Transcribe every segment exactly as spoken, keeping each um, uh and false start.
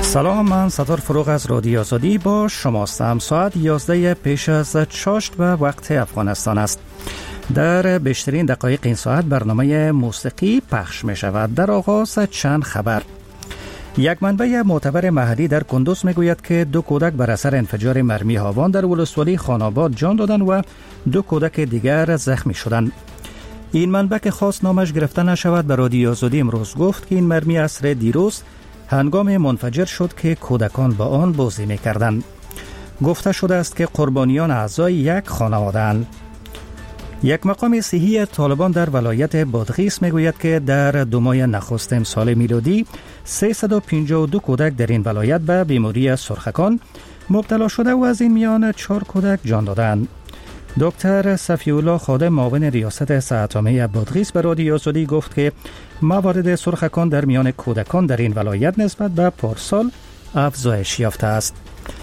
سلام، من ستار فروغ از رادیو آزادی با شماستم. ساعت یازده پیش از چاشت و وقت افغانستان است. در بیشترین دقایق این ساعت برنامه موسیقی پخش می شود. در آغاز چند خبر. یک منبع معتبر محلی در کندوز می گوید که دو کودک بر اثر انفجار مرمی هاوان در ولسوالی خاناباد جان دادند و دو کودک دیگر زخمی شدند. این منبع که خواست نامش گرفته نشود به رادیو آزادی امروز گفت که این مرمی عصر دیروز هنگام منفجر شد که کودکان با آن بازی می کردند. گفته شده است که قربانیان اعضای یک خانواده اند. یک مقام صحی طالبان در ولایت بادغیس می گوید که در دو ماه نخست امسال میلادی سیصد و پنجاه و دو کودک در این ولایت به بیماری سرخکان مبتلا شده و از این میان چهار کودک جان دادند. دکتر صفی الله خادم معاون ریاست صحت عامه بادغیس به رادیو آزادی گفت که موارد سرخکان در میان کودکان در این ولایت نسبت به پارسال افزایش یافته است.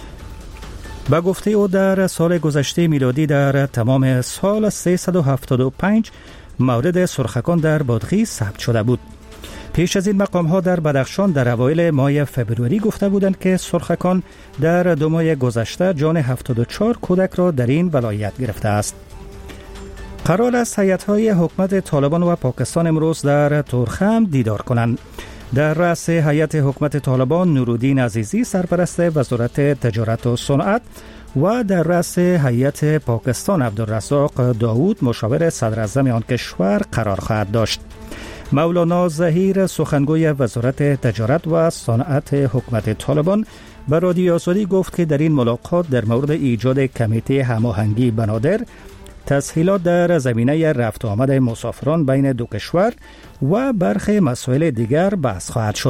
با گفته او در سال گذشته میلادی در تمام سال سیصد و هفتاد و پنج مورد سرخکان در بادغیس ثبت شده بود. پیش از این مقام ها در بدخشان در اوایل ماه فبروری گفته بودند که سرخکان در دو ماه گذشته جان هفتاد و چهار کودک را در این ولایت گرفته است. قرار است هیئت‌های حکومت طالبان و پاکستان امروز در تورخم دیدار کنند. در رأس هیئت حکومت طالبان نورالدین عزیزی سرپرست وزارت تجارت و صنعت و در رأس هیئت پاکستان عبدالرزاق داوود مشاور صدر اعظم آن کشور قرار خواهد داشت. مولانا ظهیر سخنگوی وزارت تجارت و صنعت حکومت طالبان به رادیو آزادی گفت که در این ملاقات در مورد ایجاد کمیته هماهنگی بنادر، تسهیلات در زمینه رفت و آمد مسافران بین دو کشور و برخی مسائل دیگر بحث خواهد شد.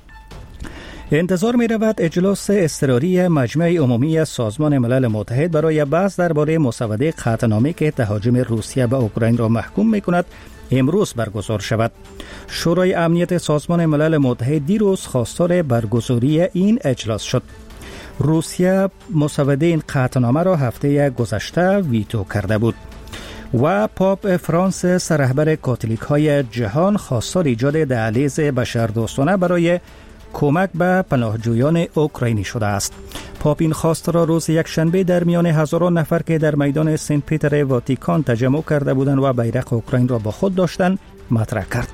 انتظار می رود اجلاس اضطراری مجمع عمومی سازمان ملل متحد برای بحث درباره مسوده قطعنامه‌ای که تهاجم روسیه به اوکراین را محکوم می کند امروز برگزار شود. شورای امنیت سازمان ملل متحد دیروز خواستار برگزاری این اجلاس شد. روسیه مسوده این قطعنامه را هفته گذشته ویتو کرده بود و پاپ فرانسیس رهبر کاتولیک های جهان خواستار ایجاد دهلیز بشردوستانه برای کمک به پناهجویان اوکراینی شده است. پاپ این خواست را روز یکشنبه در میان هزاران نفر که در میدان سنت پیتر واتیکان تجمع کرده بودند و بیرق اوکراین را با خود داشتند مطرح کرد.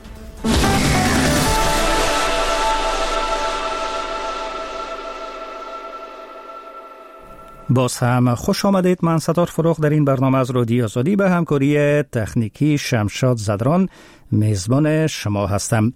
باز هم خوش آمدید. من ستار فروغ در این برنامه از رادیو آزادی به همکاری تکنیکی شمشاد زدران میزبان شما هستم.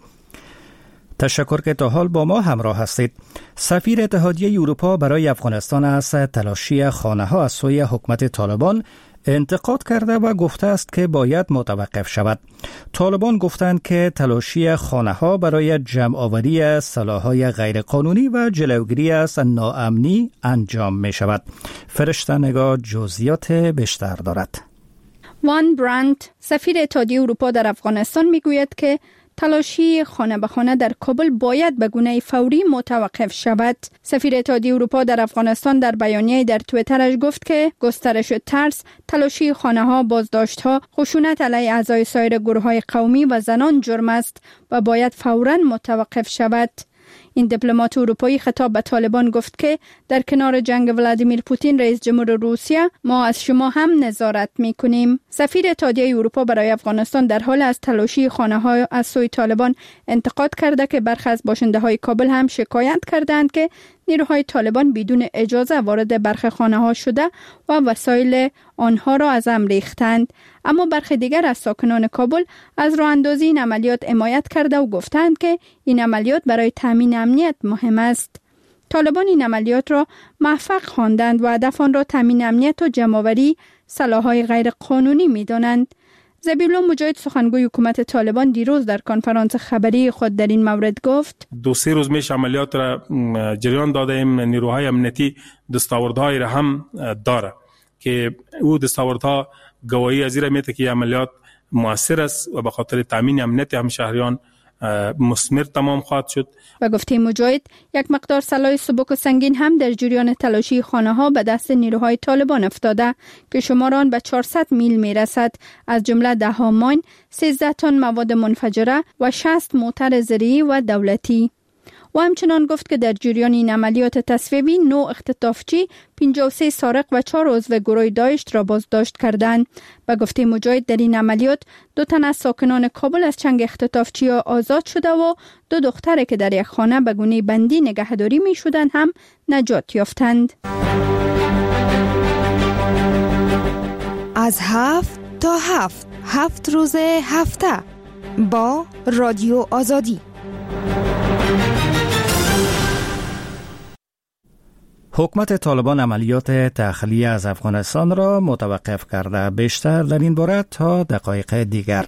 تشکر که تا حال با ما همراه هستید. سفیر اتحادیه اروپا برای افغانستان از تلاشی خانه‌ها از سوی حکومت طالبان انتقاد کرده و گفته است که باید متوقف شود. طالبان گفتند که تلاشی خانه‌ها برای جمع آوری سلاح‌های غیرقانونی و جلوگیری از ناامنی انجام می شود. فرشته نگاه جزئیات بیشتر دارد. وان برانت، سفیر اتحادیه اروپا در افغانستان می گوید که تلاشی خانه به خانه در کابل باید به گونه فوری متوقف شود. سفیر اتحادیه اروپا در افغانستان در بیانیه در توییترش گفت که گسترش ترس، تلاشی خانه ها، بازداشت ها، خشونت علیه اعضای سایر گروه های قومی و زنان جرم است و باید فوراً متوقف شود. این دیپلمات اروپایی خطاب به طالبان گفت که در کنار جنگ ولادیمیر پوتین رئیس جمهور روسیه ما از شما هم نظارت می‌کنیم. سفیر اتحادیه اروپا برای افغانستان در حال از تلاشی خانه‌ها از سوی طالبان انتقاد کرده که برخی از باشنده‌های کابل هم شکایت کردند که نیروهای طالبان بدون اجازه وارد برخی خانه‌ها شده و وسایل آنها را از هم ریختند. اما برخی دیگر از ساکنان کابل از راه اندازی این عملیات حمایت کرده و گفتند که این عملیات برای تامین امنیت مهم است. طالبان این عملیات را موفق خواندند و هدف آن را تامین امنیت و جمع‌آوری سلاح‌های غیر قانونی می‌دانند. ذبیح‌الله مجاهد سخنگوی حکومت طالبان دیروز در کنفرانس خبری خود در این مورد گفت دو سه روز میش عملیات را جریان داده ایم. نیروهای امنیتی دستاوردهای را هم داره که او دستاوردها گواهی از این میده که عملیات مؤثر است و به خاطر تامین امنیت هم شهریان مثمر تمام خواهد شد. و گفته مجاهد یک مقدار سلاح سبک و سنگین هم در جریان تلاشی خانه ها به دست نیروهای طالبان افتاده که شمار آن به چهارصد میل میرسد، از جمله ده ها ماین، سیزده تن مواد منفجره و شصت موتر زرعی و دولتی. و همچنان گفت که در جریان این عملیات تصفیه‌ای نه اختطافچی، پنجاه و سه سارق و چهار عضو گروه داعش را بازداشت کردند. به گفته مجاهد در این عملیات دو تن از ساکنان کابل از چنگ اختطافچی ها آزاد شده و دو دختر که در یک خانه به گونه بندی نگهداری می شدند هم نجات یافتند. از هفت تا هفت هفت روز هفته با رادیو آزادی. حکومت طالبان عملیات تخلیه از افغانستان را متوقف کرده. بیشتر در این باره تا دقایق دیگر.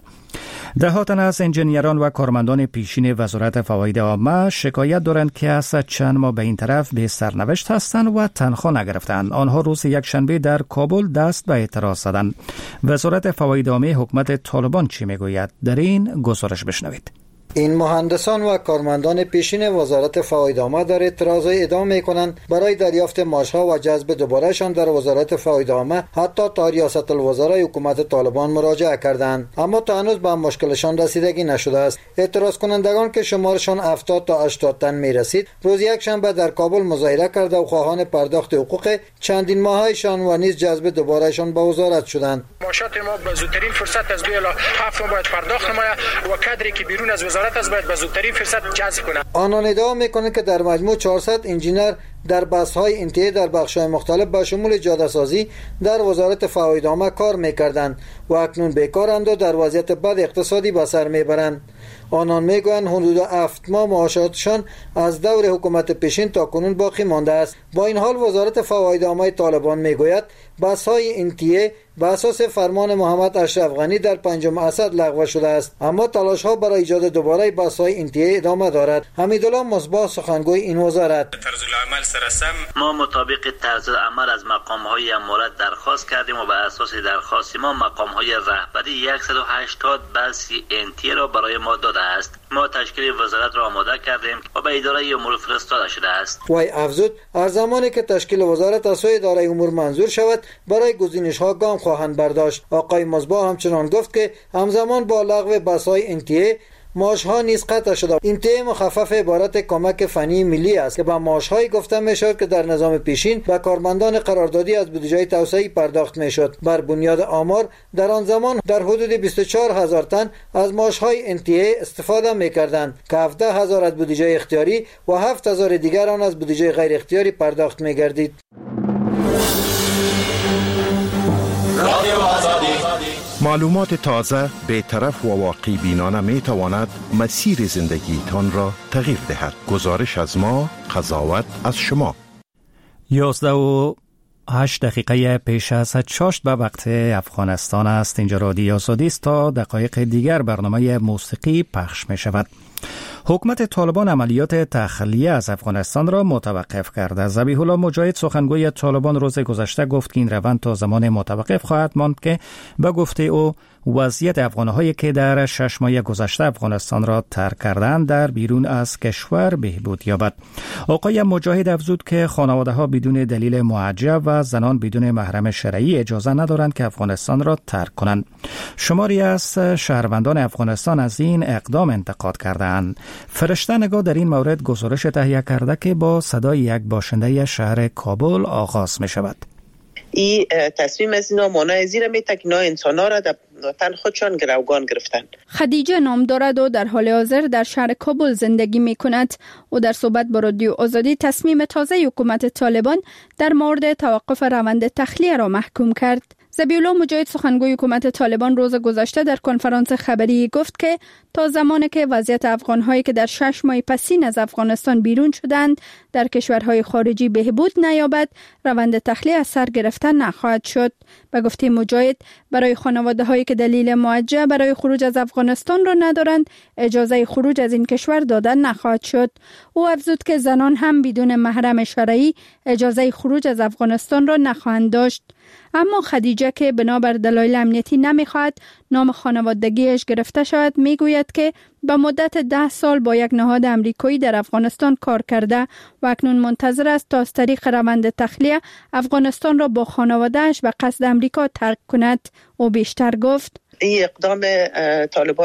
ده تن از انجینیران و کارمندان پیشین وزارت فواید عامه شکایت دارند که از چند ماه به این طرف به سرنوشت هستند و تنخواه نگرفتند. آنها روز یک شنبه در کابل دست به اعتراض زدند. وزارت فواید عامه حکومت طالبان چی میگوید؟ در این گزارش بشنوید. این مهندسان و کارمندان پیشین وزارت فواید عامه در اعتراض ادامه می‌کنند برای دریافت معاش‌ها و جذب دوبارهشان در وزارت فواید عامه حتی تا ریاست الوزرای حکومت طالبان مراجعه کردند، اما تا هنوز به مشکلشان رسیدگی نشده است. اعتراض کنندگان که شمارشان هفتاد تا هشتاد تن می‌رسید روز یک شنبه در کابل مظاهره کرده و خواهان پرداخت حقوق چندین ماههایشان و نیز جذب دوبارهشان به وزارت شدند. معاشات ما به زودترین فرصت از دو الی هفت ماه باید پرداخت نماید و کادری که بیرون از وزارت از باید به زودترین فرصت جذب کنند. آنان ادعا میکنند که در مجموع چهارصد انجینر در بس‌های انتهایی در بخش‌های مختلف به شمول جاده‌سازی در وزارت فواید عامه کار می‌کردند و اکنون بیکارند و در وضعیت بد اقتصادی به سر می‌برند. آنان میگویند حدود هفت ماه معاشاتشان از دور حکومت پیشین تا کنون باقی مانده است. با این حال وزارت فواید عامه طالبان میگوید بس‌های انتیه به اساس فرمان محمد اشرف غنی در پنجم اسد لغو شده است، اما تلاش‌ها برای ایجاد دوباره بس‌های انتیه ادامه دارد. حمیدالله مصباح سخنگوی این وزارت: طرز العمل سرسم ما مطابق طرز عمل از مقام‌های امارات درخواست کردیم و به اساس درخواست ما مقام‌های رهبری صد و هشتاد بس انتیه را برای ما داده است. ما تشکیل وزارت را آماده کردیم و به اداره امور فرستاده شده است. وی افزود از زمانی که تشکیل وزارت از سوی اداره امور منظور شود برای گزینش‌ها گام خواهند برداشت. آقای مصباح همچنان گفت که همزمان با لغو بس‌های انتیه معاش‌ها نیز قطع شده. انتیه مخفف عبارت کمک فنی ملی است که به معاش‌های گفته می‌شود که در نظام پیشین به کارمندان قراردادی از بودجه توسعه‌ای پرداخت می‌شد. بر بنیاد آمار در آن زمان در حدود بیست و چهار هزار تن از معاش‌های انتیه استفاده می‌کردند که هفده هزار از بودجه اختیاری و هفت هزار دیگر آن از بودجه غیر اختیاری پرداخت می‌گردید. معلومات تازه، بی‌طرف و واقعی بینانه می تواند مسیر زندگیتان را تغییر دهد. گزارش از ما، قضاوت از شما. یازده و هشت دقیقه پیش از چاشت به وقت افغانستان است. اینجا رادیو آزادی است. تا دقایق دیگر برنامه موسیقی پخش می شود. حکومت طالبان عملیات تخلیه از افغانستان را متوقف کرده. ذبیح الله مجاهد سخنگوی طالبان روز گذشته گفت که این روند تا زمان متوقف خواهد ماند که به گفته او وضعیت افغان‌هایی که در شش ماه گذشته افغانستان را ترک کردند در بیرون از کشور بهبود یابد. آقای مجاهد افزود که خانواده‌ها بدون دلیل معجب و زنان بدون محرم شرعی اجازه ندارند که افغانستان را ترک کنند. شماری از شهروندان افغانستان از این اقدام انتقاد کردند. فرشته نگاه در این مورد گزارش تهیه کرده که با صدای یک باشنده شهر کابل آغاز می شود. این تصمیم از اینا مانع زیر میته که اینا انسانا را در وطن خودشان گروگان گرفتن. خدیجه نام دارد و در حال حاضر در شهر کابل زندگی می کند و در صحبت با رادیو آزادی تصمیم تازه حکومت طالبان در مورد توقف روند تخلیه را محکوم کرد. ذبیح الله مجاهد سخنگوی حکومت طالبان روز گذشته در کنفرانس خبری گفت که تا زمانی که وضعیت افغان‌هایی که در شش ماه پسین از افغانستان بیرون شدند در کشورهای خارجی بهبود نیابد، روند تخلیه از سر گرفتن نخواهد شد. به گفته مجاهد برای خانواده‌هایی که دلیل موجه برای خروج از افغانستان را ندارند اجازه خروج از این کشور دادن نخواهد شد. او افزود که زنان هم بدون محرم شرعی اجازه خروج از افغانستان را نخواهند داشت. اما خدیجه که بنابر دلایل امنیتی نمیخواهد نام خانوادگیش گرفته شود میگوید که به مدت ده سال با یک نهاد امریکایی در افغانستان کار کرده و اکنون منتظر است تا از طریق روند تخلیه افغانستان را با خانوادهش به قصد امریکا ترک کند. او بیشتر گفت این اقدام طالبان را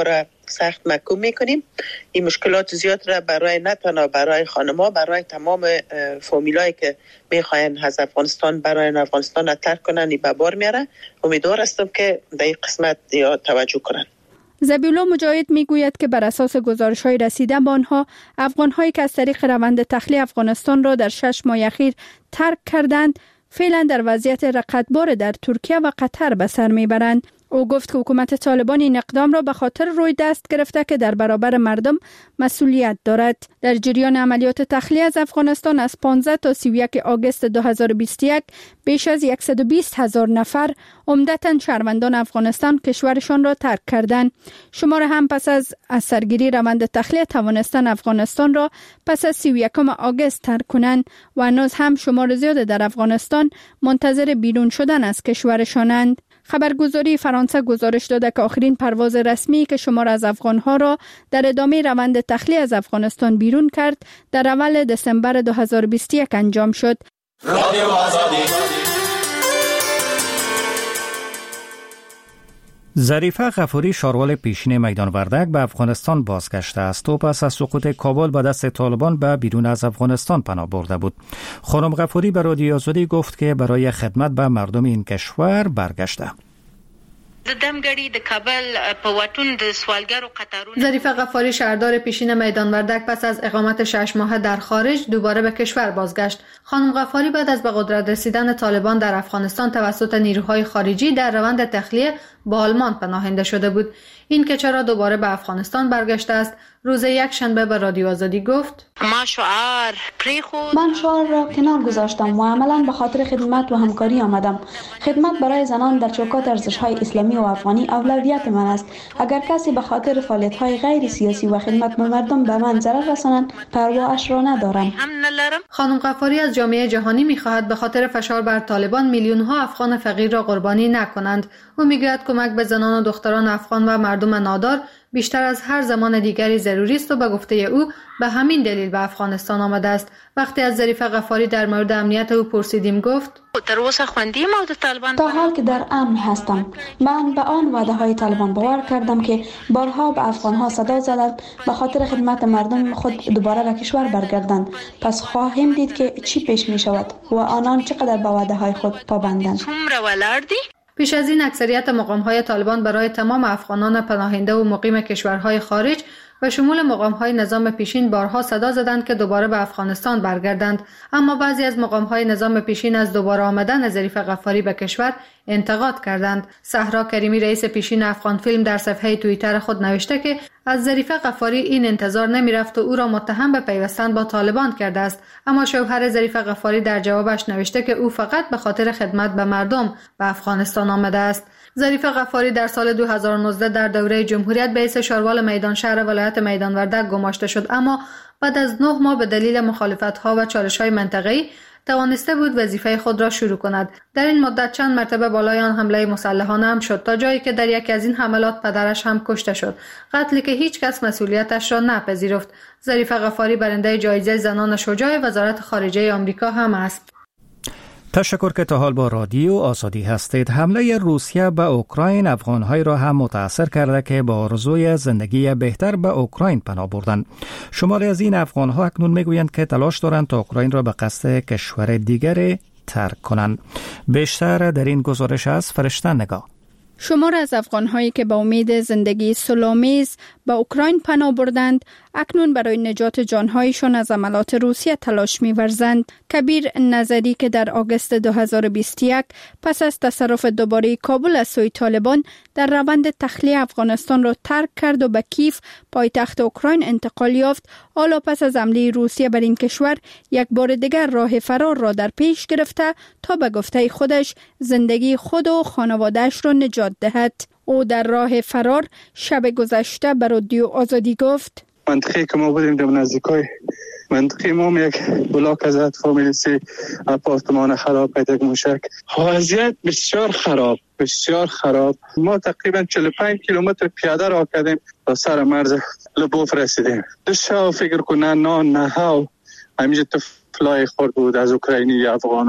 سخت محکوم میکنیم. این مشکلات زیاد را برای نه تنها برای خانم‌ها، برای تمام فامیلایی که میخواین از افغانستان برای افغانستان ترک کنن به بار میاره. امیدوار هستم که در این قسمت یا توجه کنن. ذبیح الله مجاهد میگوید که بر اساس گزارش‌های رسیده به آنها، افغان‌هایی که از طریق روند تخلیه افغانستان را در شش ماه اخیر ترک کردند، فعلا در وضعیت رقتبار در ترکیه و قطر به سر میبرند. او گفت که حکومت طالبان این اقدام را به خاطر روی دست گرفته که در برابر مردم مسئولیت دارد. در جریان عملیات تخلیه از افغانستان از پانزده تا سی و یک آگوست دو هزار و بیست و یک بیش از صد و بیست هزار نفر، عمدتاً شهروندان افغانستان، کشورشان را ترک کردند. شمار هم پس از از سرگیری روند تخلیه توانستند افغانستان را پس از سی و یکم آگوست ترک کنند و هنوز هم شمار زیاد در افغانستان منتظر بیرون شدن از کشورشانند. خبرگزاری فرانسه گزارش داده که آخرین پرواز رسمی که شمار از افغانها را در ادامه روند تخلیه از افغانستان بیرون کرد، در اول دسامبر دو هزار و بیست و یک انجام شد. رادیو آزادی. ظریفه غفوری، شاروال پیشین میدان وردک، به افغانستان بازگشته است و پس از سقوط کابل به دست طالبان به بیرون از افغانستان پناه برده بود. خانم غفوری به رادیو آزادی گفت که برای خدمت به مردم این کشور برگشته. ظریفه غفاری، شهردار پیشین میدان وردک، پس از اقامت شش ماهه در خارج دوباره به کشور بازگشت. خانم غفاری بعد از به قدرت رسیدن طالبان در افغانستان توسط نیروهای خارجی در روند تخلیه با آلمان پناهنده شده بود. این که چرا دوباره به افغانستان برگشته است، روز یک شنبه به رادیو آزادی گفت: من شعار را کنار گذاشتم و عملاً به خاطر خدمت و همکاری آمدم. خدمت برای زنان در چوکات ارزش‌های اسلامی و افغانی اولویت من است. اگر کسی به خاطر فعالیت‌های غیر سیاسی و خدمت به مردم به من ضرر رسانند، پرواش را ندارم. خانم غفاری از جامعه جهانی می‌خواهد به خاطر فشار بر طالبان میلیون‌ها افغان فقیر را قربانی نکنند. او می‌گوید کمک به زنان و دختران افغان و مردم نادار بیشتر از هر زمان دیگری ضروری است و به گفته او به همین دلیل به افغانستان آمده است. وقتی از ظریفه غفاری در مورد امنیت او پرسیدیم گفت: تا حال که در امن هستم. من به آن وعده های طالبان باور کردم که بارها به افغان ها صدا زدند به خاطر خدمت مردم خود دوباره به کشور برگردند. پس خواهیم دید که چی پیش می شود و آنان چقدر به وعده های خود پابندند. پیش از این اکثریت مقام‌های طالبان برای تمام افغانان پناهنده و مقیم کشورهای خارج و شمول مقام‌های نظام پیشین بارها صدا زدند که دوباره به افغانستان برگردند، اما بعضی از مقام‌های نظام پیشین از دوباره آمدن ظریفه غفاری به کشور انتقاد کردند. صحرا کریمی، رئیس پیشین افغان فیلم، در صفحه توییتر خود نوشته که از ظریفه غفاری این انتظار نمی‌رفت و او را متهم به پیوستن با طالبان کرده است، اما شوهر ظریفه غفاری در جوابش نوشته که او فقط به خاطر خدمت به مردم به افغانستان آمده است. ظریفه غفاری در سال دو هزار و نوزده در دوره جمهوریت به حیث شاروال میدان شهر ولایت میدان وردک گماشته شد، اما بعد از نه ماه به دلیل مخالفت‌ها و چالش‌های منطقه‌ای توانسته بود وظیفه خود را شروع کند. در این مدت چند مرتبه بالای آن حمله مسلحانه هم شد، تا جایی که در یکی از این حملات پدرش هم کشته شد، قتلی که هیچ کس مسئولیتش را نپذیرفت. ظریفه غفاری برنده جایزه زنان شجاع وزارت خارجه آمریکا هم است. تشکر که تا حال با رادیو آزادی هستید. حمله روسیه به اوکراین افغان‌های را هم متاثر کرده که با آرزوی زندگی بهتر به اوکراین پناه بردند. شماری از این افغان‌ها اکنون میگویند که تلاش دارند تا اوکراین را به قصد کشور دیگری ترک کنند. بیشتر در این گزارش از فرشته نگاه. شمار از افغان‌هایی که به امید زندگی صلح‌آمیز به اوکراین پناه بردند، اکنون برای نجات جان‌هایشان از حملات روسیه تلاش می‌ورزند. کبیر نظری که در آگوست دو هزار و بیست و یک پس از تصرف دوباره کابل از سوی طالبان در روند تخلیه افغانستان را ترک کرد و به کیف، پایتخت اوکراین، انتقال یافت، حالا پس از حمله روسیه بر این کشور یک بار دیگر راه فرار را در پیش گرفته تا به گفته خودش زندگی خود و خانواده‌اش را نجات دهد. او در راه فرار شب گذشته به رادیو آزادی گفت: منطقه که ما بودیم در نزدیکای منطقه ما یک بلاک از فامیلی سی آپارتمان خراب پیدا موشک، وضعیت بسیار خراب بسیار خراب. ما تقریبا چهل و پنج کیلومتر پیاده راه کردیم تا سر مرز لبوف رسیدیم. دو شب فکر کنن نان نه هاو همینجا طفلای خورد بود از اوکراینی افغانا.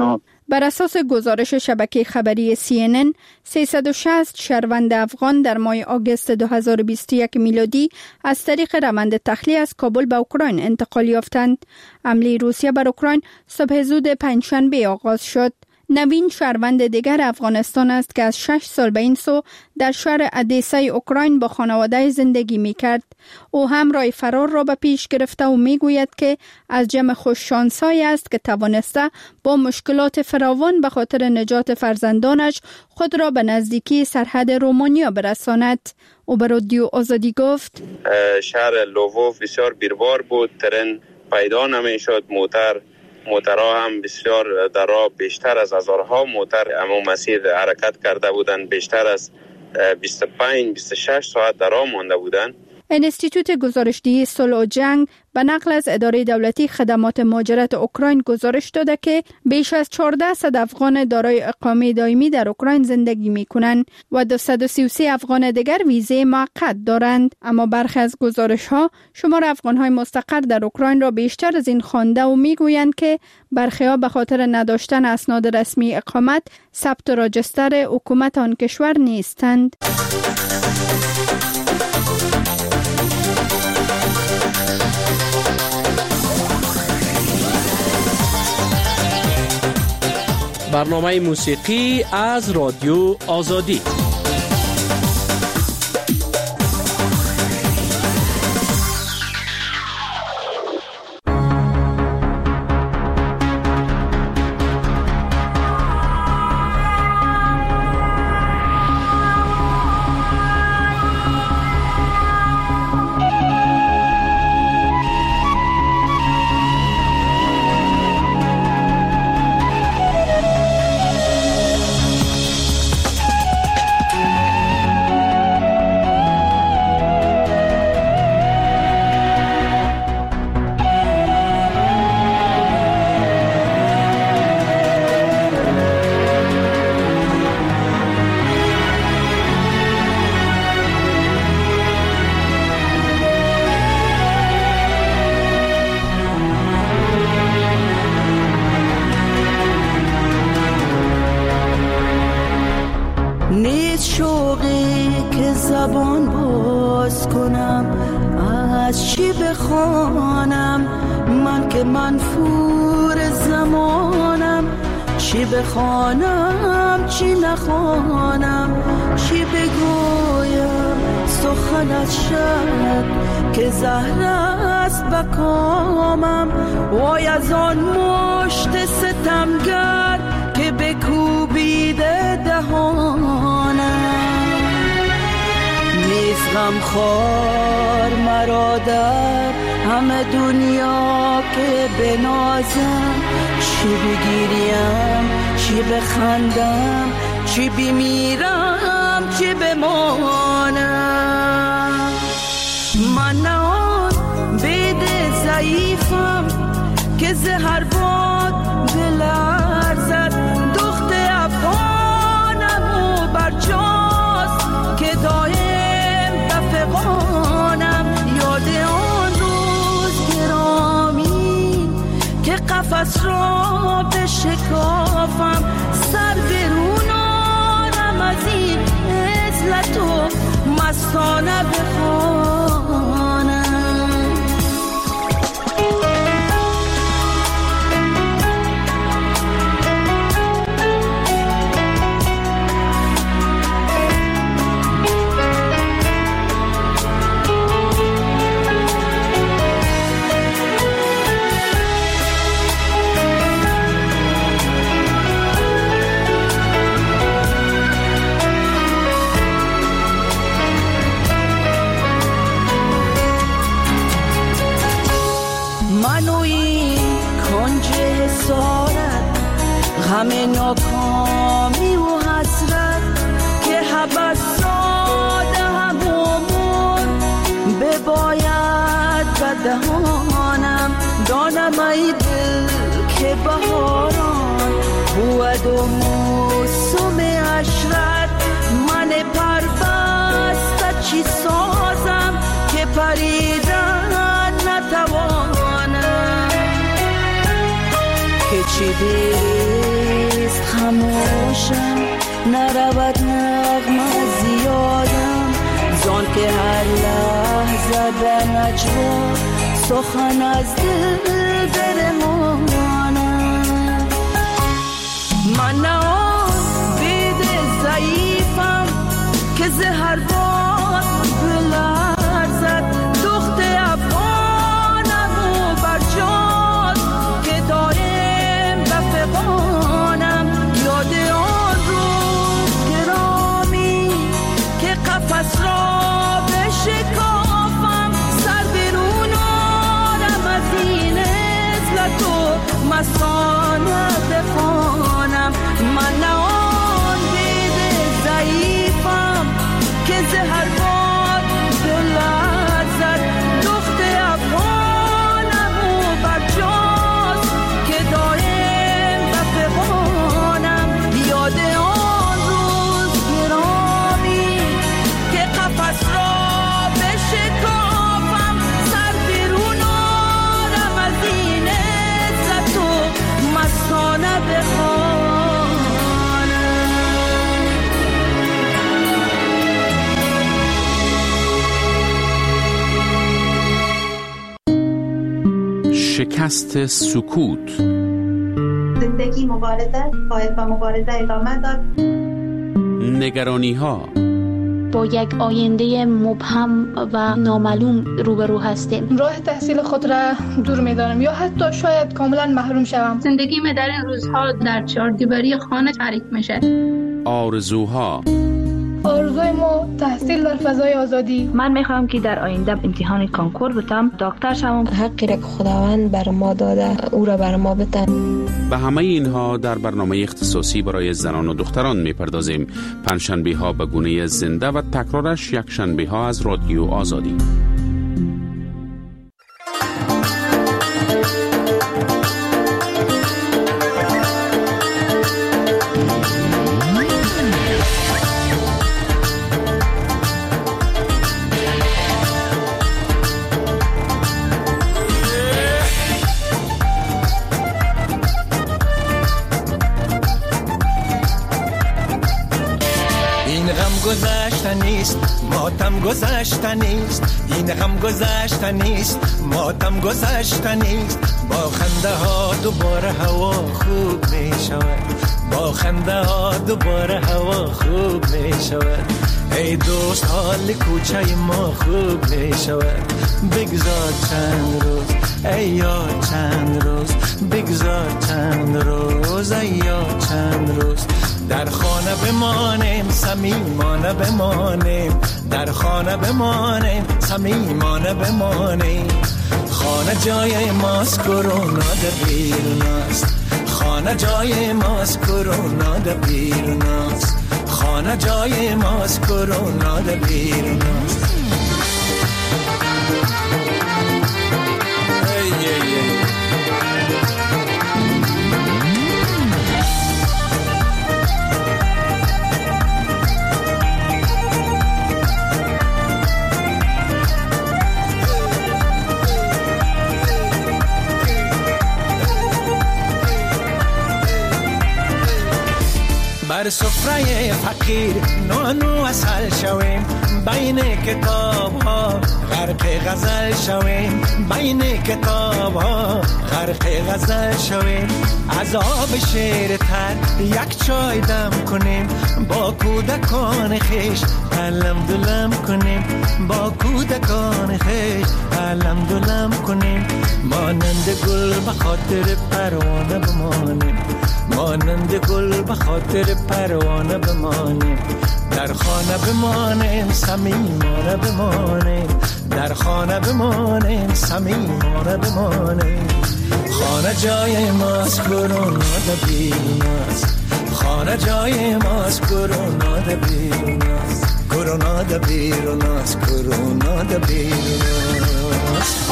بر اساس گزارش شبکه خبری سی ان ان، سیصد و شصت شهروند افغان در ماه آگوست دو هزار و بیست و یک میلادی از طریق روند تخلیه از کابل به اوکراین انتقال یافتند. حمله روسیه بر اوکراین صبح زود پنجشنبه آغاز شد. نوین شهروند دیگر افغانستان است که از شش سال به این سو در شهر ادیسه اوکراین با خانواده زندگی می کرد. او هم راه فرار را به پیش گرفته و می گوید که از جمع خوششانسایی است که توانسته با مشکلات فراوان به خاطر نجات فرزندانش خود را به نزدیکی سرحد رومانیا برساند. او به رادیو آزادی گفت شهر لووف بسیار بیروار بود، ترن پیدا نمی شد، موتر موترها هم بسیار در راه بیشتر از هزارها موتر اما مسیر حرکت کرده بودند، بیشتر از بیست و پنج بیست و شش ساعت در راه مانده بودند. انستیتوت گزارشدهی صلح و جنگ به نقل از اداره دولتی خدمات مهاجرت اوکراین گزارش داده که بیش از چهارده صد افغان دارای اقامه دائمی در اوکراین زندگی می‌کنند و دویست و سی و سه افغان دیگر ویزه موقت دارند. اما برخی از گزارش‌ها شمار افغان‌های مستقر در اوکراین را بیشتر از این خوانده و می‌گویند که برخی‌ها به خاطر نداشتن اسناد رسمی اقامت ثبت راجستر حکومت آن کشور نیستند. برنامه موسیقی از رادیو آزادی. بخوانم چی نخوانم، چی بگویم سخن از شب که زهر است بکامم. وای از آن مشت ستمگر که بکوبیده دهانم. نیز غمخوار مرا در همه دنیا که بنازم، چی بگیریم چی بخندم، چی بمیرم چی بمانم. من نه آن بید ضعیفم که زهر باد بلرزد. دخت افغانم و برجاست که دایم دفقانم. یاد آن روز گرامی که قفس را بشکافم، سر برونارم از این عزلت و مستانه بخوانم. همه ناکامی و حسرت که حبس ساده همومون بباید به دهانم. دانم ای دل که بهاران بود و موسم عشرت. من پربسته چی سازم که پریدن نتوانم. که چی دیر خاموشم نرود نغمه زیادم زان که هر لحظه به نجوا سخن از دل برمانم من نه بید ضعیفم که زهر باد بلرزد دخت افغانم و برجاد که دایم بفقانم یاد آن روز گرامی که قفس را بشکافم سر بیرون آرم از این عزلت و مسانه بخوانم من نه آن بید ضعیفم که زهر باد بلرزد دخت افغانم و برجاست که دایم بفقانم یاد آن روز گرامی که قفس را بشکافم سر بیرون آرم از این عزت و مستانه بخوانم شکست سکوت زندگی مبارزه باید با مبارزه ادامه داد. نگرانی ها با یک آینده مبهم و نامعلوم روبرو هستیم. راه تحصیل خود را دور می‌دانم یا حتی شاید کاملا محروم شوم. زندگی من در این روزها در چهاردیواری خانه تعریف میشه. آرزوها آرزوی ما تحصیل در فضای آزادی. من میخوام که در آینده امتحان کانکور بتم دکتر شوم. حقی را که خداوند بر ما داده او را بر ما بتن. به همه اینها در برنامه اختصاصی برای زنان و دختران میپردازیم. پنجشنبه ها به گونه زنده و تکرارش یک شنبه ها از رادیو آزادی. ماتم گذشته نیست این غم گذشته نیست ماتم گذشته نیست با خنده ها دوباره هوا خوب می شود با خنده ها دوباره هوا خوب می شود ای دوست حال کوچه ما خوب می شود بگذار چند روز ای یاد چند روز بگذار چند روز ای یاد چند روز در خانه بمانیم صمیمانه بمانیم در خانه بمانیم صمیمانه بمانیم خانه جای ماست کرونا در بیرون است خانه جای ماست کرونا در بیرون است خانه جای ماست کرونا در بیرون است بر سفره فقیر نانو اصل شویم بین کتاب ها غرق غزل شویم بین کتاب ها غرق غزل شویم از آب شیر تر یک چای دم کنیم با کودکان خیش علم دلم کنیم با کودکان خیش علم دلم کنیم مانند گل به خاطر پروانه بمانیم مانند گل به خاطر پروانه بمانیم در خانه بمانیم صمیمانه بمانیم در خانه بمانیم صمیمانه بمانیم خانه جای ماست کرونا در بیرون است خانه جای ماست کرونا در بیرون است کرونا در بیرون است کرونا در بیرون است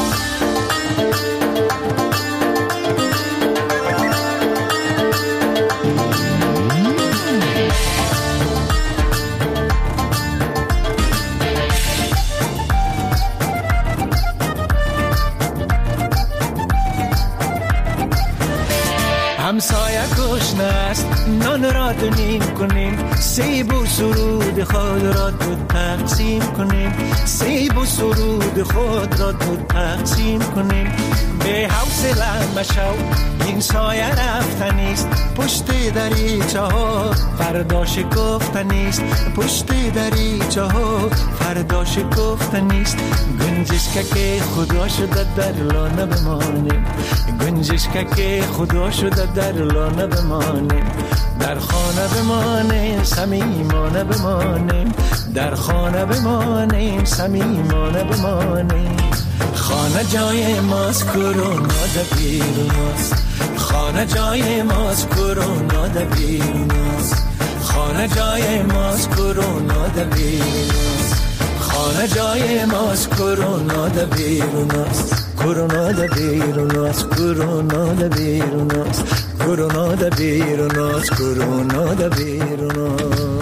همسایه گشنه است نان را دونیم کنیم، سیب و سرود خود را دو تقسیم کنیم، سیب و سرود خود را دو تقسیم کنیم. به حوصله مشو این سایه رفتنیست، پشت دریچه ها فرداش گفتنیست، پشت دریچه ها فرداش گفتنیست. گنجش که خدا شده در لانه بمانیم، گنجش که خدا شده در لانه بمانیم، در خانه بمانیم صمیمانه بمانیم، در خانه بمانیم صمیمانه بمانیم. خانه جای ماست کرونا در بیروناست، خانه جای ماست کرونا در بیروناست، خانه جای ماست کرونا در بیروناست، خانه جای ماست کرونا در بیروناست، کرونا در بیروناست، کرونا در بیروناست، کرونا در بیروناست، کرونا در بیروناست.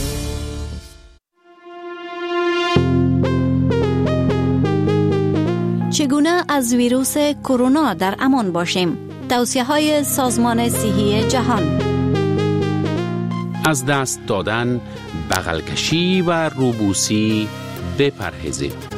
چگونه از ویروس کرونا در امان باشیم؟ توصیه های سازمان صحی جهان. از دست دادن، بغل کشی و روبوسی بپرهیزید.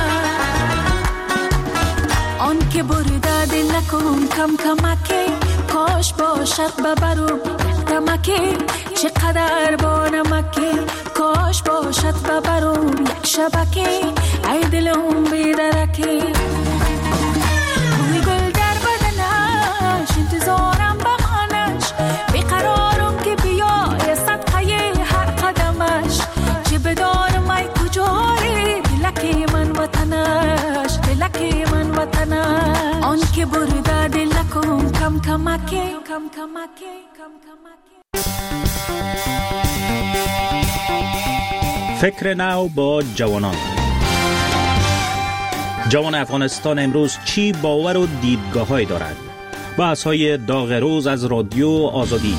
آن که برده دل نکن کم کمکی کاش باشد ببرو دمکی چقدر با نمکی کاش باشد ببرو یک شبکی ای دلم بیدرکی بوی گل در بدنش انتظارم بخانش بیقرارم که بیای صدقه هر قدمش چه بدانم ای کجاری دلکی من وطنش دلکی من وطنش آن که برده دلکم کم کمکی کم کمکی کم کمکی فکر نو با جوانان. جوان افغانستان امروز چی باور و دیدگاه های دارد؟ بحث های داغ روز از رادیو آزادی.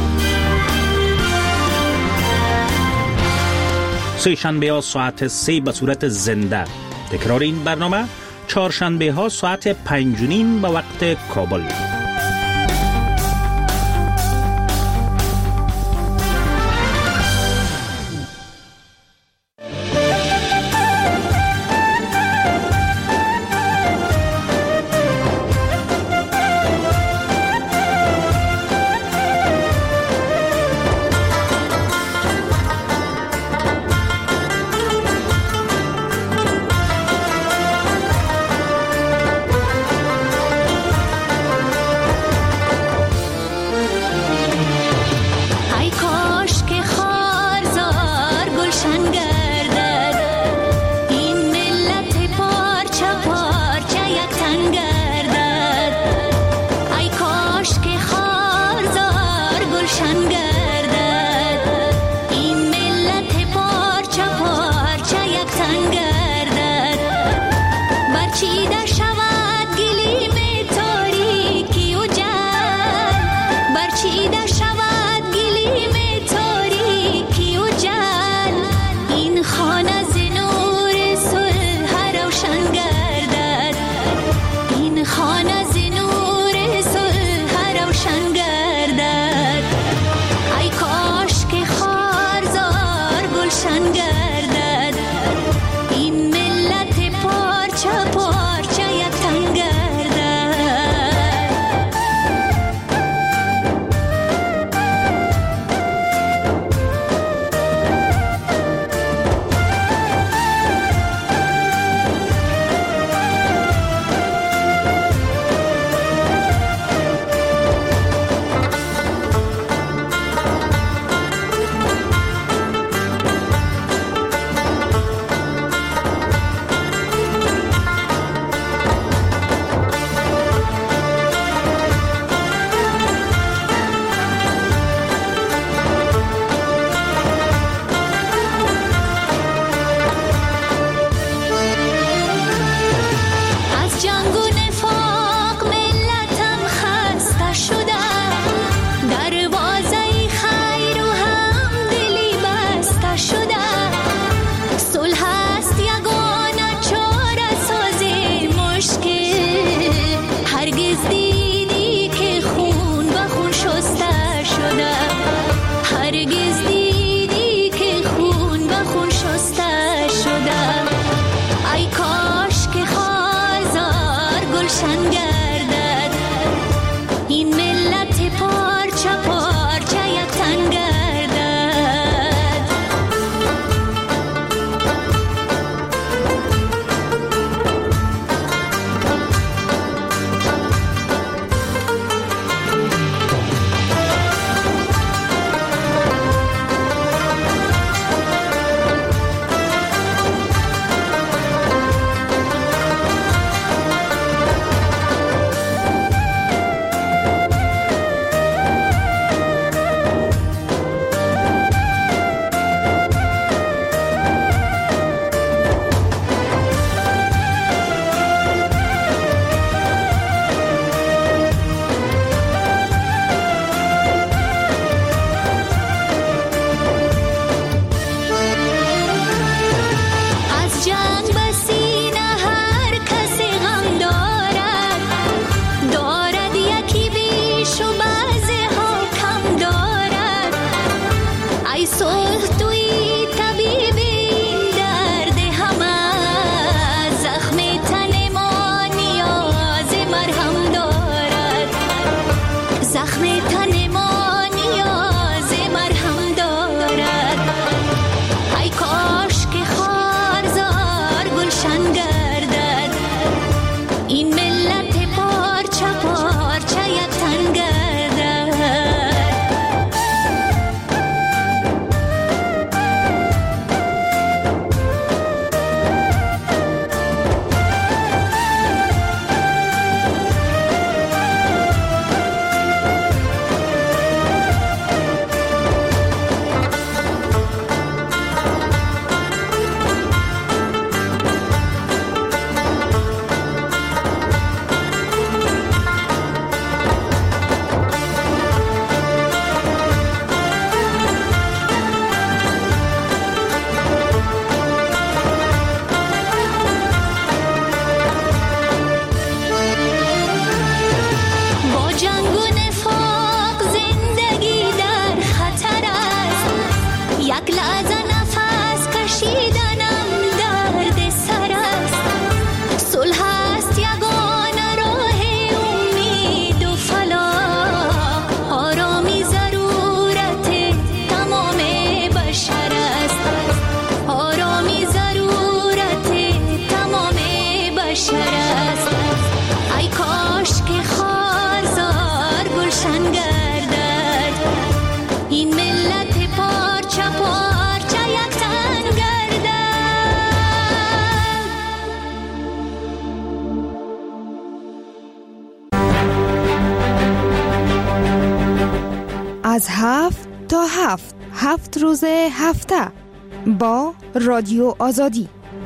سه شنبه ها ساعت سه به صورت زنده. تکرار این برنامه چهارشنبه ها ساعت پنج و نیم به وقت کابل. جنگ و نفاق زندگی در خطر است. یک لحظه نفس کشیدنم درد سر است. صلح است یگانه راه امید و فلاح. آرامی ضرورت تمام بشر است. آرامی ضرورت تمام بشر است. ای کاش که خارزار گلشن گردد. این ملت پارچه پارچه یک تن گردد. از هفت تا هفت هفت روز هفته با رادیو آزادی.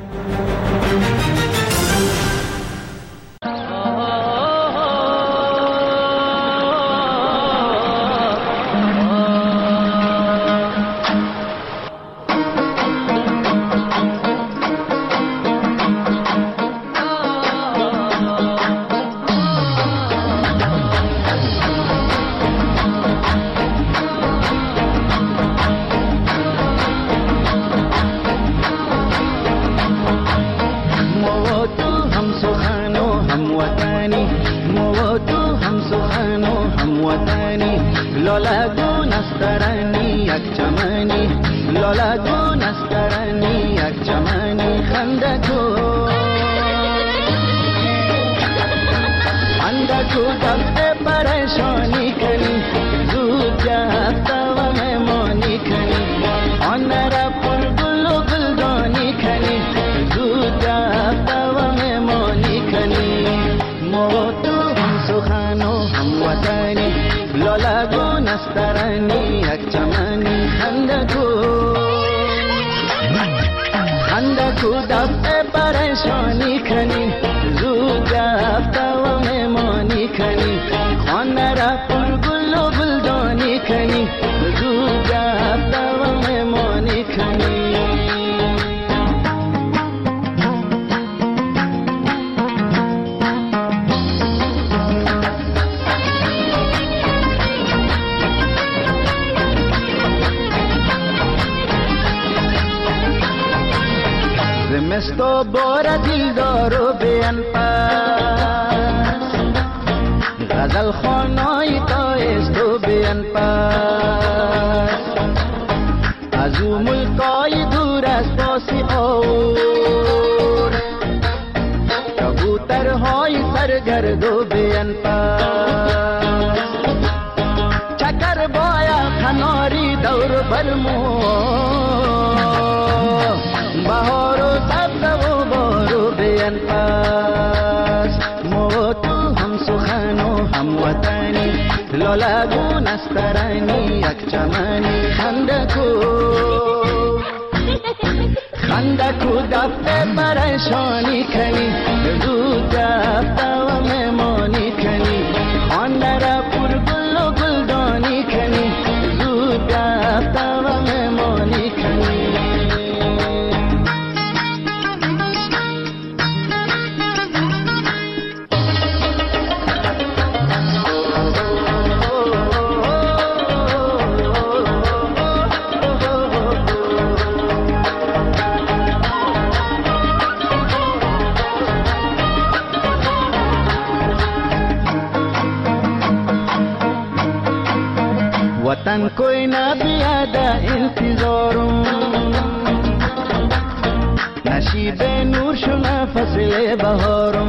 زمستو بار دل دارو بیان پاس. غزل خانای تایستو بیان پاس. از او ملکای دور از پاسی آور. کبوترهای سرگردو بیان پاس. چکر بایا کناری دور برمو. بهار و سبز و بارو بیان پاس. ما تو هم سخن و هم وطنی. لالگون استرانی یک چمنی. خندکو خندکو دفته پریشانی کنی. زود دفته و مهمانی کنی. خانه را پر گل و گلدانی کنی. زود دفته و مهمانی کنی. वतन कोई ना बियादा इंतजारों नशीब नूर शुना फसले बहारों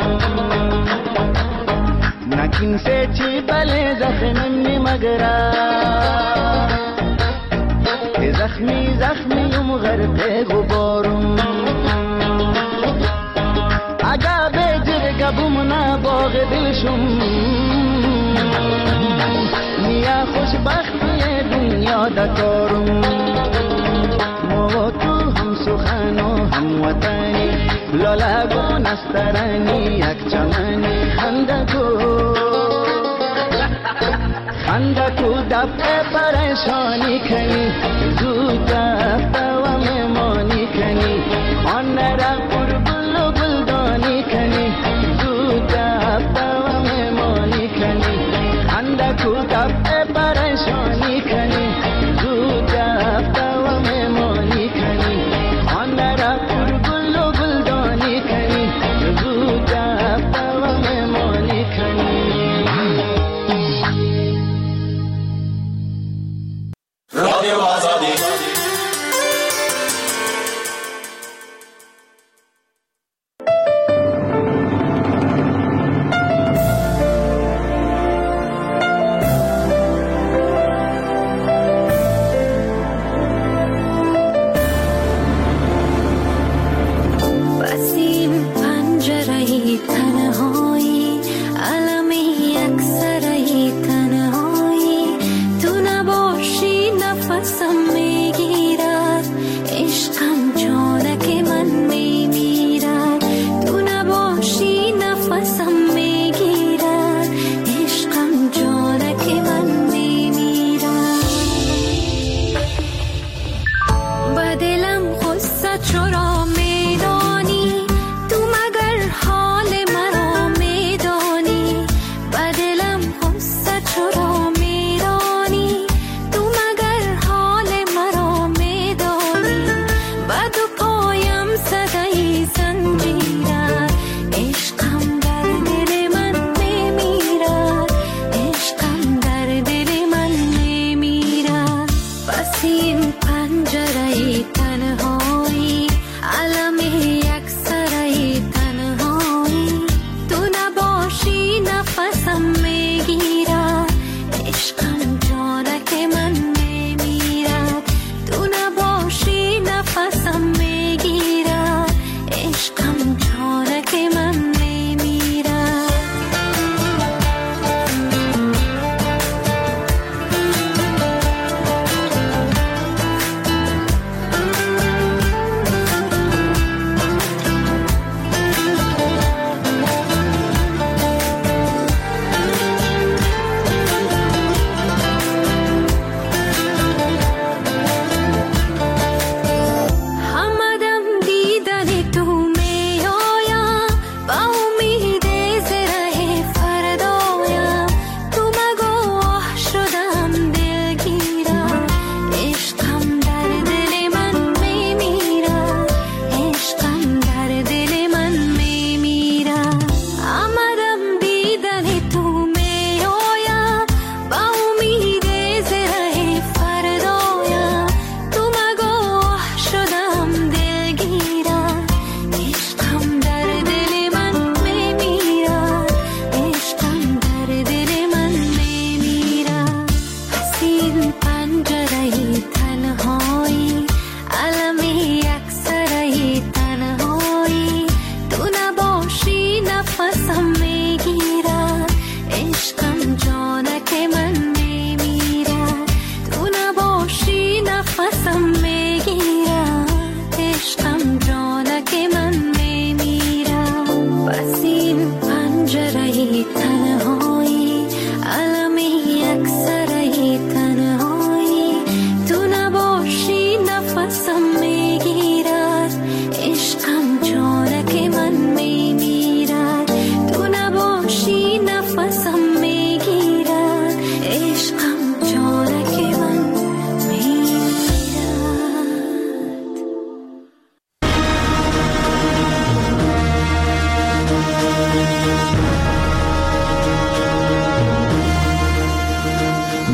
नकिन से ची बले जख्मी मगरा के जख्मी जख्मी युम गरक़े गुबारों आगा बेजर गबुमना बाग दिलशुम نیا خوشبختی دنیا دکارم. ما تو هم سخن و هم وطنی. لالگون استرانی یک چمنی. خندکو خندکو دفعه پریشانی کنی. زود دفعه و مهمانی کنی. خانه را پر گل و گلدانی کنی. زود دفعه و مهمانی کنی.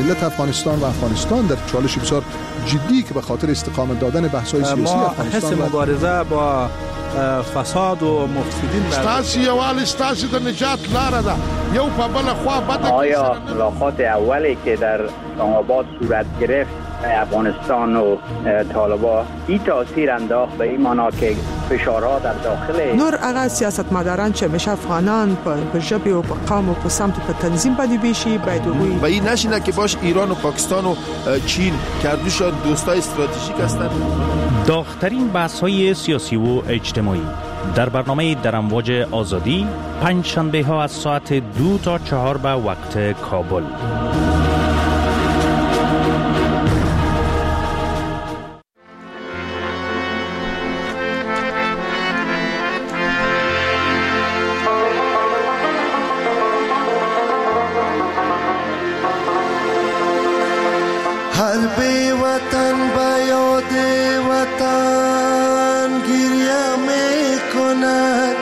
ملت افغانستان و افغانستان در چالش بسیار جدی که به خاطر استقامت دادن بحث‌های سیاسی افغانستان ما حس مبارزه با فساد و مفسدین ستاسي یوال ستاسي د نجات لاره ده یو په بل خوا بده. آیا ملاقات اولی که در اسلام آباد صورت گرفت افغانستان و طالبان این تاثیر انداخت به این معنا که فشارها در داخل نور هغه سیاستمداران چې مشه افغانان په ژبه او په قوم او په سمت په تنظیم باندې بشي باید وي و این نشینه که باش ایران و پاکستان و چین کردوشان دوستای استراتژیک هستند. داغ‌ترین بحث‌های سیاسی و اجتماعی در برنامه در امواج آزادی پنج شنبه ها از ساعت دو تا چهار به وقت کابل. هر بی وطن به یاد وطن گریه می کند،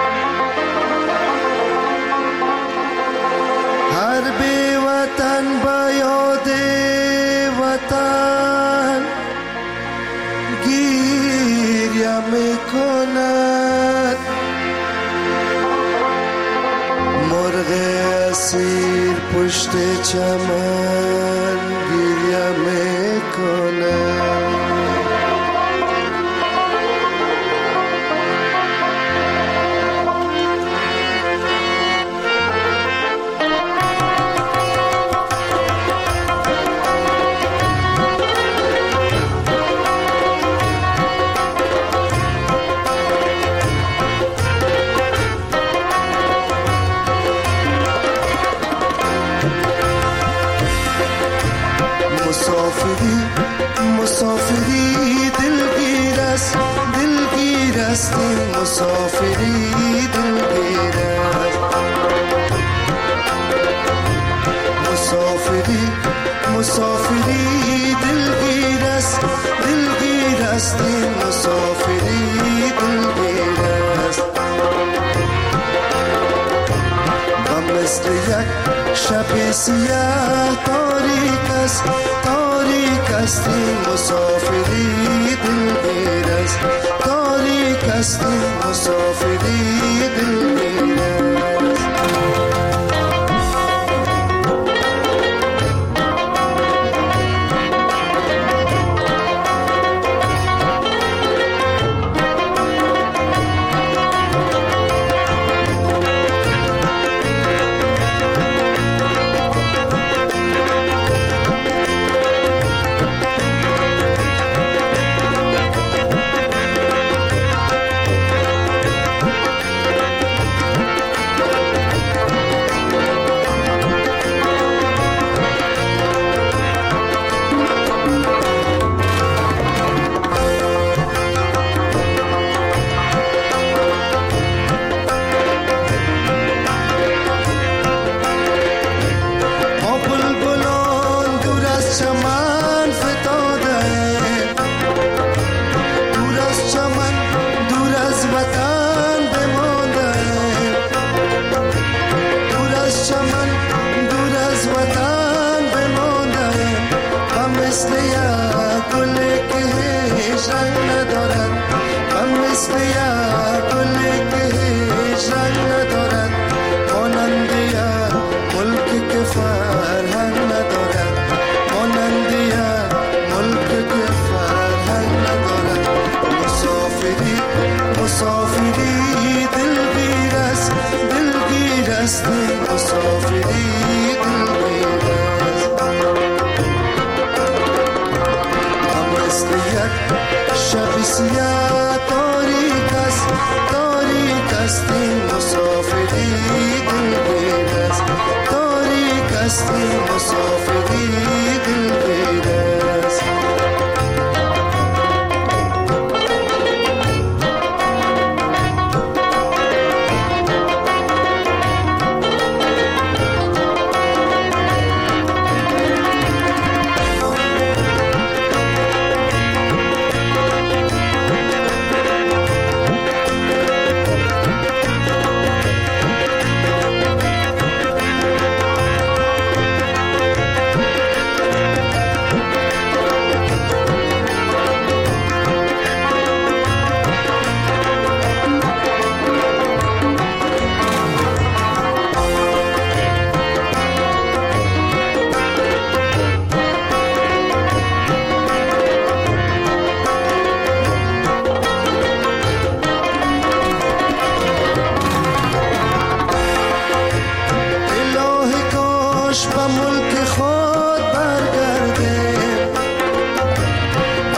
هر بی وطن به یاد وطن گریه می کند، مرغ اسیر پشت چمن گریه می کند. مسافری مسافری دلگیر است، دلگیر است این مسافری دلگیر است، مسافری مسافری دلگیر است، دلگیر است این مسافری دلگیر است. و مثل یک شب سیاه تاریک است، تاریک است این مسافری دلگیر است، تاریک است این مسافری دلگیر است.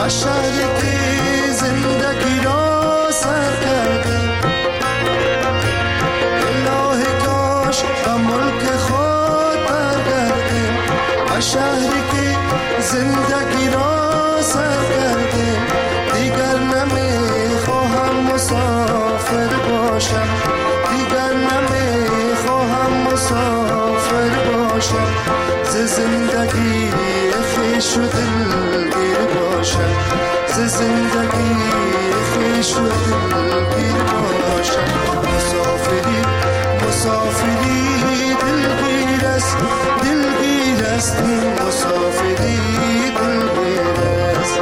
و شهری که زندگی را سر کرده. الهی کاش به ملک خود برگردیم، و شهری که زندگی را سر کرده. دیگر نمیخواهم مسافر باشم، دیگر نمیخواهم مسافر باشم. ز زندگی خویش و دلگیر باشم، ز زندگی خویش و دلگیر باشم. مسافری مسافری دلگیر است، دلگیر است مسافری دلگیر است.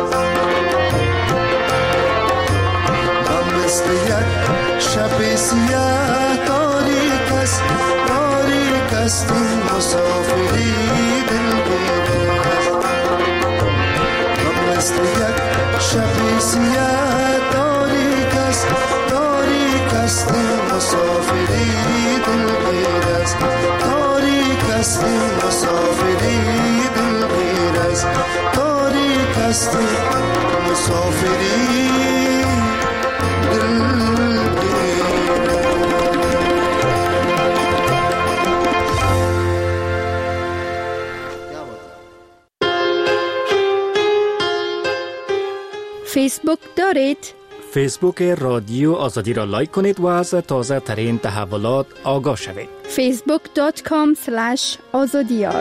من مثل یک شب سیاه تاریک است، تاریک است مسافری دلگیر است. من مثل یک شب سیاه تاریک است، تاریک است مسافری دلگیر است. تاریک است مسافری دلگیر است، تاریک است مسافری فیسبوک دارید؟ فیسبوک رادیو آزادی را لایک کنید و از تازه ترین تحولات آگاه شوید. فیسبوک دات کام اسلش آزادیار.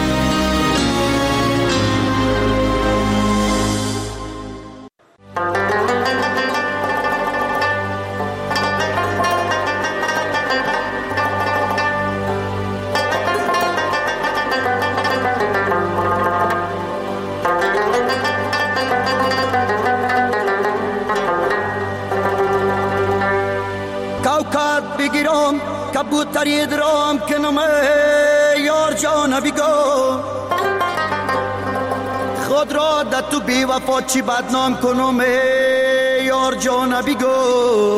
کبوتری درام کنم یار جان بیگو، خود را در تو بی وفا چی بدنام کنم یار جان بیگو.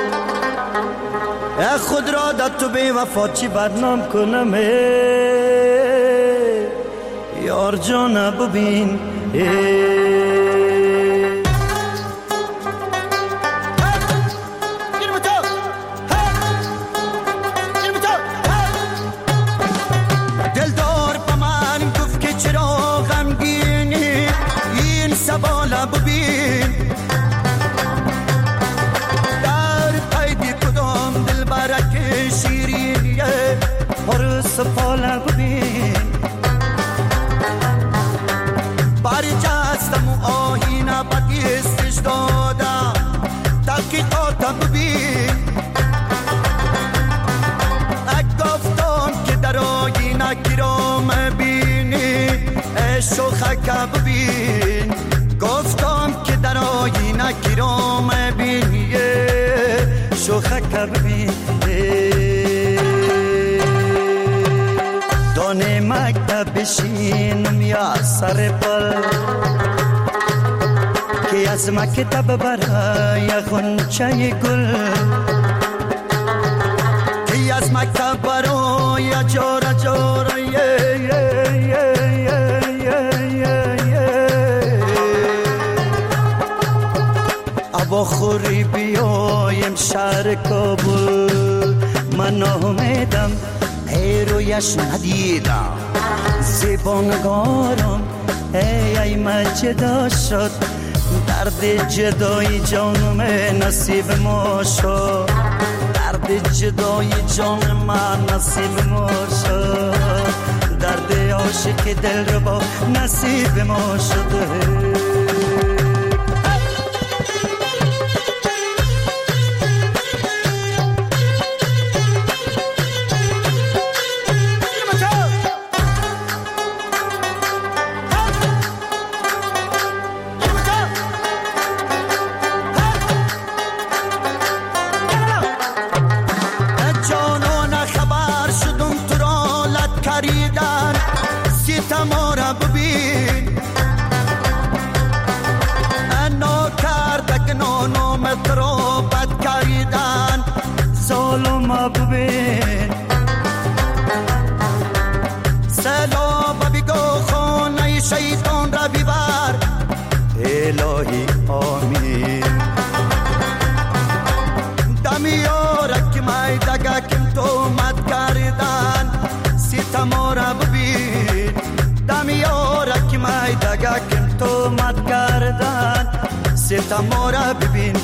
خود را در تو بی وفا چی بدنام کنم یار جان ببین. سفاله ببین باری جستم و آهینه بدیستش دادم تحقیقاتم ببین. اک گفتم که در آهینه گیرام بینی شوخک ببین. گفتم که در آهینه گیرام بینی شوخک ببین. دانه مکتب بشینم یا سر پل که از مکتب برای غنچه گل، که از مکتب برای جاره جاره ابا خوری بیایم شهر کابل. من آمدم ای رویش ندیدم زبانگارم ای ای من جدا شد درد جدای جانم نصیب ما شد، درد جدای جان من نصیب ما شد، درد عاشق دل رو با نصیب ما شده. ما را ببین دم یارک میدگکن تو مد کردن ستم ما را ببین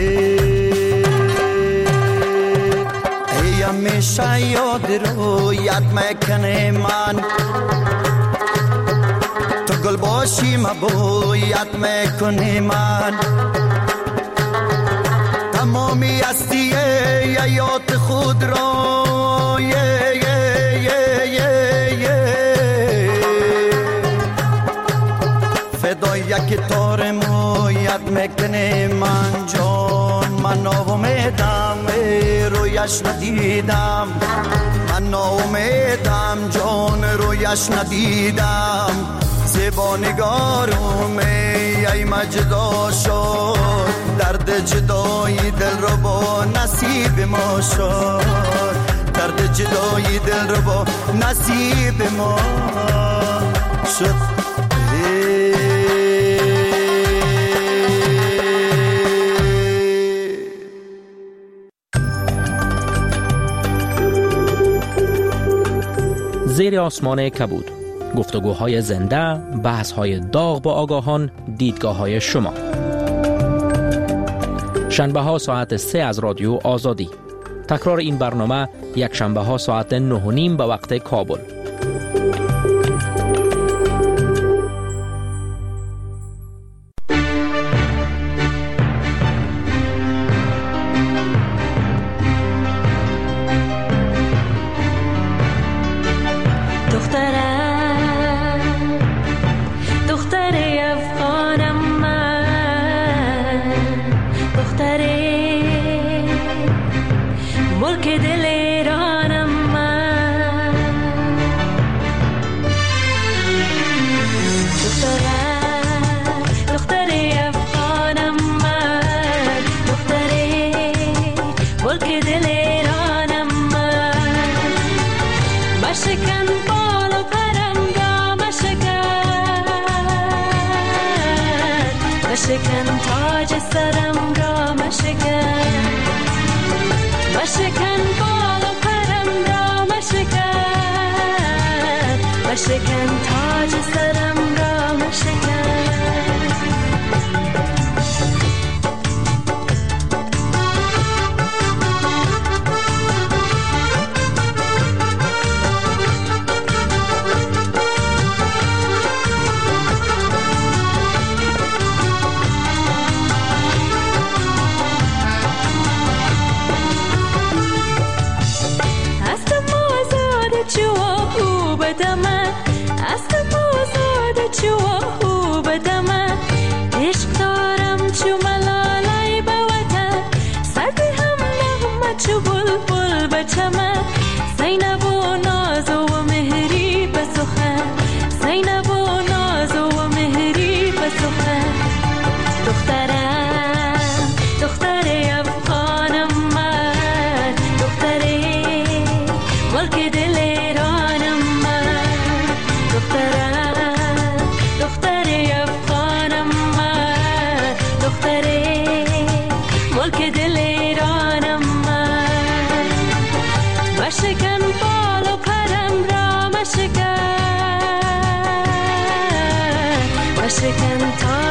ای همیشه یاد رو یاد میکنه من تو گل باشی مبو یاد میکنه من تمامی هستی یاد خود را فدای یک تار مو یاد میکنه من جان من ناامیدم رویش ندیدم من ناامیدم جان رویش ندیدم زیبا نگارم ای مجدا شد درد جدایی دل رو با نصیب ما شد درد جدایی دل رو با نصیب ما شد زیر آسمان کبود، گفتگوهای زنده، بحث‌های داغ با آگاهان، دیدگاه‌های شما. شنبه ها ساعت سه از رادیو آزادی. تکرار این برنامه یک شنبه ها ساعت نه و نیم به وقت کابل. مشکن تاج سرم را مشکن مشکن بال و پرم را مشکن مشکن تاج سرم را مشکن مشکن تا